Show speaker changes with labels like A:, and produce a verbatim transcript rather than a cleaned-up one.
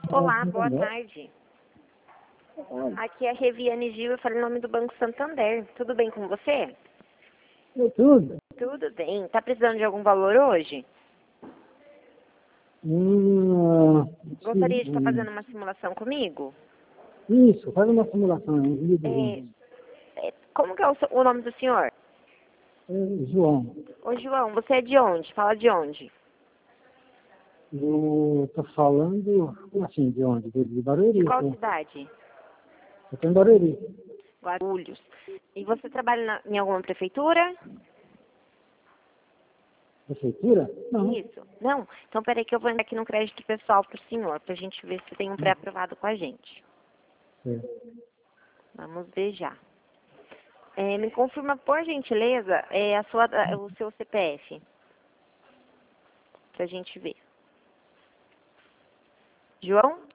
A: Olá, boa tarde. Aqui é a Reviane Gil, eu falei o nome do Banco Santander. Tudo bem com você?
B: É tudo.
A: Tudo bem. Tá precisando de algum valor hoje?
B: Hum,
A: Gostaria de estar
B: hum,
A: fazendo uma simulação comigo?
B: isso, faz uma simulação aí, me
A: É,
B: dizendo.
A: é, como que é o, seu- o nome do senhor?
B: É, João,
A: Ô, João, você é de onde? Fala de onde?
B: eu estou falando, assim, de onde? De, de
A: De
B: Barueri,
A: qual
B: tô.
A: cidade?
B: Eu estou em Barueri.
A: Guarulhos. E você trabalha na- em alguma prefeitura?
B: Prefeitura? Não.
A: Isso. Não? Então, peraí que eu vou entrar aqui no crédito pessoal pro senhor, pra gente ver se tem um pré-aprovado com a gente.
B: É.
A: Vamos ver já. É, me confirma, por gentileza, é, a sua, a- o seu C P F. Pra gente ver. João?